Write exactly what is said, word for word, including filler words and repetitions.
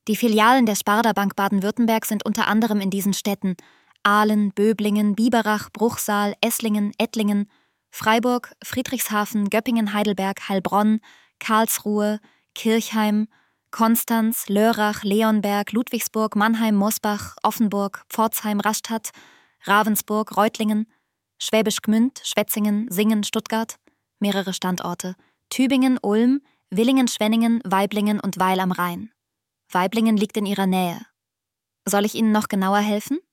Die Filialen der Sparda Bank Baden-Württemberg sind unter anderem in diesen Städten: Aalen, Böblingen, Biberach, Bruchsal, Esslingen, Ettlingen, Freiburg, Friedrichshafen, Göppingen, Heidelberg, Heilbronn, Karlsruhe, Kirchheim, Konstanz, Lörrach, Leonberg, Ludwigsburg, Mannheim, Mosbach, Offenburg, Pforzheim, Rastatt, Ravensburg, Reutlingen, Schwäbisch Gmünd, Schwetzingen, Singen, Stuttgart, mehrere Standorte, Tübingen, Ulm, Villingen, Schwenningen, Waiblingen und Weil am Rhein. Waiblingen liegt in ihrer Nähe. Soll ich Ihnen noch genauer helfen?